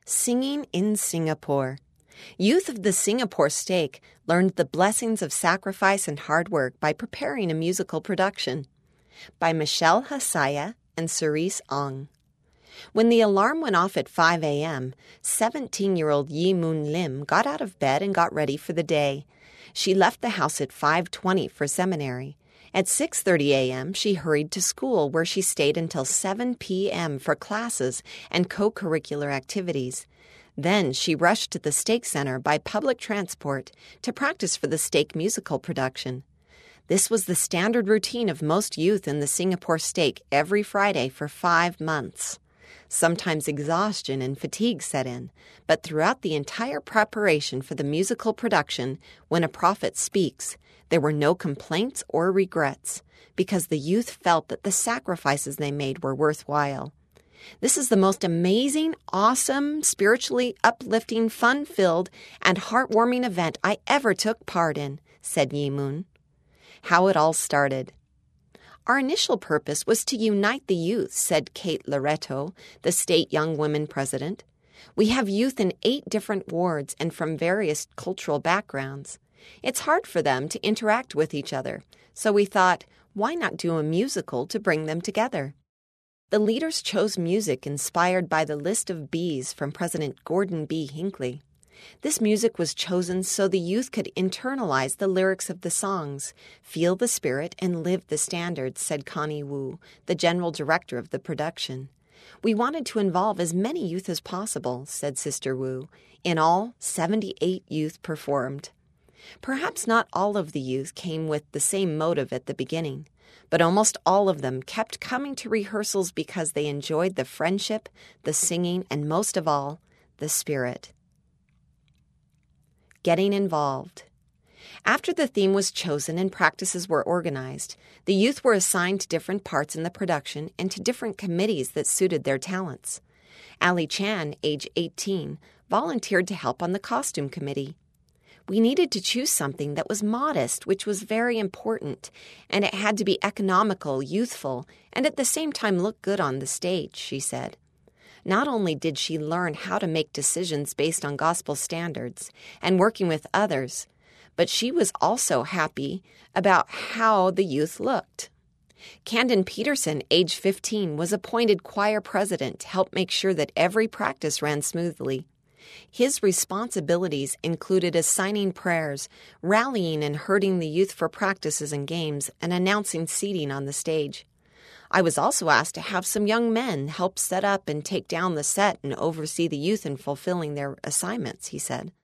Singing in Singapore. Youth of the Singapore Stake learned the blessings of sacrifice and hard work by preparing a musical production. By Michelle Hasaya and Cerise Ong. When the alarm went off at 5 a.m., 17-year-old Yi Moon Lim got out of bed and got ready for the day. She left the house at 5:20 for seminary. At 6:30 a.m., she hurried to school, where she stayed until 7 p.m. for classes and co-curricular activities. Then she rushed to the Stake Center by public transport to practice for the Stake musical production. This was the standard routine of most youth in the Singapore Stake every Friday for 5 months. Sometimes exhaustion and fatigue set in, but throughout the entire preparation for the musical production, when a prophet speaks, there were no complaints or regrets, because the youth felt that the sacrifices they made were worthwhile. This is the most amazing, awesome, spiritually uplifting, fun-filled, and heartwarming event I ever took part in, said Yi Moon. How it all started. Our initial purpose was to unite the youth, said Kate Loretto, the state Young Women president. We have youth in 8 different wards and from various cultural backgrounds. It's hard for them to interact with each other, so we thought, why not do a musical to bring them together? The leaders chose music inspired by The List of Bees from President Gordon B. Hinckley. This music was chosen so the youth could internalize the lyrics of the songs, feel the spirit, and live the standards, said Connie Wu, the general director of the production. We wanted to involve as many youth as possible, said Sister Wu. In all, 78 youth performed. Perhaps not all of the youth came with the same motive at the beginning, but almost all of them kept coming to rehearsals because they enjoyed the friendship, the singing, and most of all, the spirit. Getting involved. After the theme was chosen and practices were organized, the youth were assigned to different parts in the production and to different committees that suited their talents. Ali Chan, age 18, volunteered to help on the costume committee. We needed to choose something that was modest, which was very important, and it had to be economical, youthful, and at the same time look good on the stage, she said. Not only did she learn how to make decisions based on gospel standards and working with others, but she was also happy about how the youth looked. Camden Peterson, age 15, was appointed choir president to help make sure that every practice ran smoothly. His responsibilities included assigning prayers, rallying and herding the youth for practices and games, and announcing seating on the stage. I was also asked to have some young men help set up and take down the set and oversee the youth in fulfilling their assignments, he said.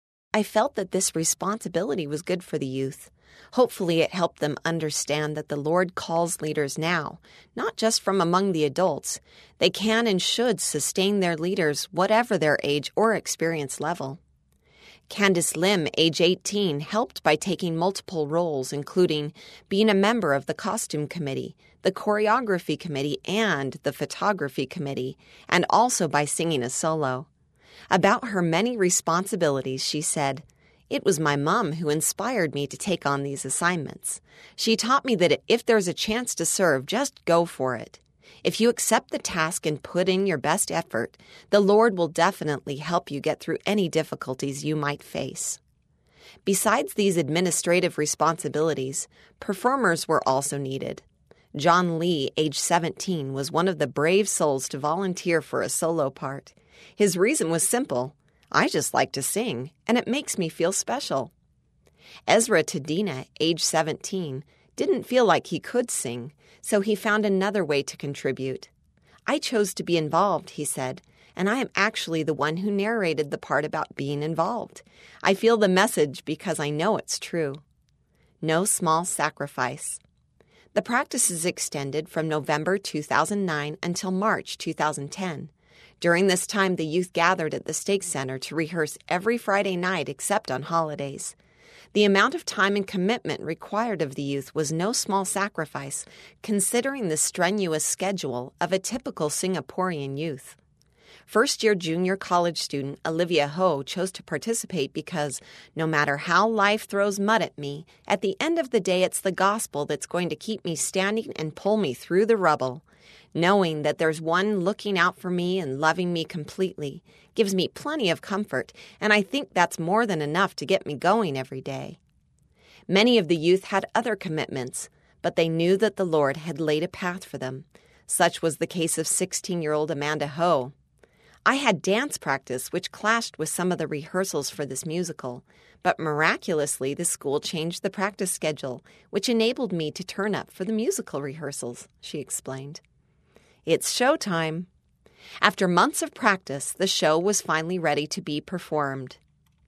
I felt that this responsibility was good for the youth. Hopefully it helped them understand that the Lord calls leaders now, not just from among the adults. They can and should sustain their leaders, whatever their age or experience level. Candice Lim, age 18, helped by taking multiple roles, including being a member of the costume committee, the choreography committee, and the photography committee, and also by singing a solo. About her many responsibilities, she said, "It was my mom who inspired me to take on these assignments. She taught me that if there's a chance to serve, just go for it. If you accept the task and put in your best effort, the Lord will definitely help you get through any difficulties you might face." Besides these administrative responsibilities, performers were also needed. John Lee, age 17, was one of the brave souls to volunteer for a solo part. His reason was simple. I just like to sing, and it makes me feel special. Ezra Tadina, age 17, didn't feel like he could sing, so he found another way to contribute. I chose to be involved, he said, and I am actually the one who narrated the part about being involved. I feel the message because I know it's true. No small sacrifice. The practices extended from November 2009 until March 2010. During this time, the youth gathered at the Stake Center to rehearse every Friday night except on holidays. The amount of time and commitment required of the youth was no small sacrifice, considering the strenuous schedule of a typical Singaporean youth. First-year junior college student Olivia Ho chose to participate because no matter how life throws mud at me, at the end of the day it's the gospel that's going to keep me standing and pull me through the rubble. Knowing that there's one looking out for me and loving me completely gives me plenty of comfort, and I think that's more than enough to get me going every day. Many of the youth had other commitments, but they knew that the Lord had laid a path for them. Such was the case of 16-year-old Amanda Ho. I had dance practice, which clashed with some of the rehearsals for this musical, but miraculously the school changed the practice schedule, which enabled me to turn up for the musical rehearsals, she explained. It's showtime. After months of practice, the show was finally ready to be performed.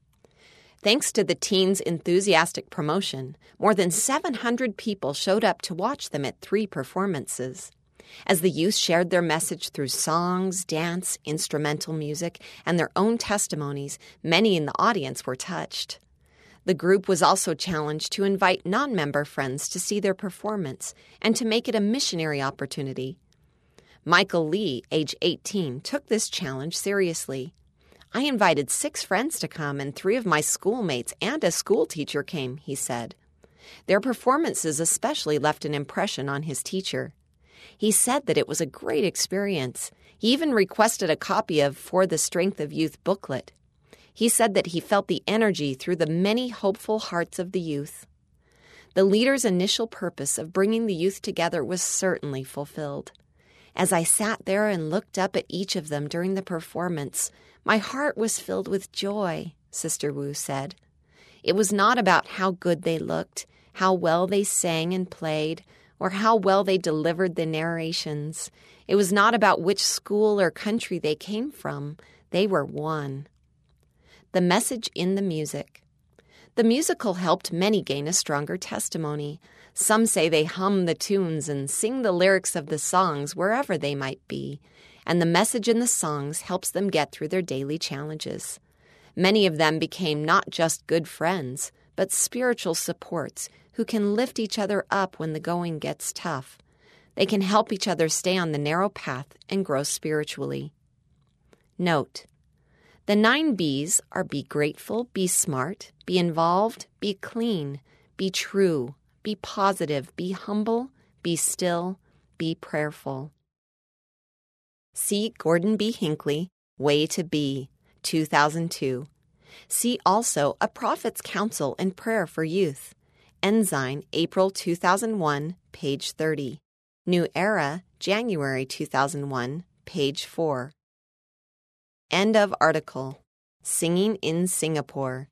Thanks to the teens' enthusiastic promotion, more than 700 people showed up to watch them at 3 performances. As the youth shared their message through songs, dance, instrumental music, and their own testimonies, many in the audience were touched. The group was also challenged to invite non-member friends to see their performance and to make it a missionary opportunity. Michael Lee, age 18, took this challenge seriously. I invited 6 friends to come, and 3 of my schoolmates and a school teacher came, he said. Their performances especially left an impression on his teacher. He said that it was a great experience. He even requested a copy of For the Strength of Youth booklet. He said that he felt the energy through the many hopeful hearts of the youth. The leader's initial purpose of bringing the youth together was certainly fulfilled. As I sat there and looked up at each of them during the performance, my heart was filled with joy, Sister Wu said. It was not about how good they looked, how well they sang and played, or how well they delivered the narrations. It was not about which school or country they came from. They were one. The message in the music. The musical helped many gain a stronger testimony. Some say they hum the tunes and sing the lyrics of the songs wherever they might be, and the message in the songs helps them get through their daily challenges. Many of them became not just good friends, but spiritual supports who can lift each other up when the going gets tough. They can help each other stay on the narrow path and grow spiritually. Note: the 9 B's are be grateful, be smart, be involved, be clean, be true, be positive, be humble, be still, be prayerful. See Gordon B. Hinckley, Way to Be, 2002. See also A Prophet's Counsel and Prayer for Youth, Ensign, April 2001, page 30. New Era, January 2001, page 4. End of article. Singing in Singapore.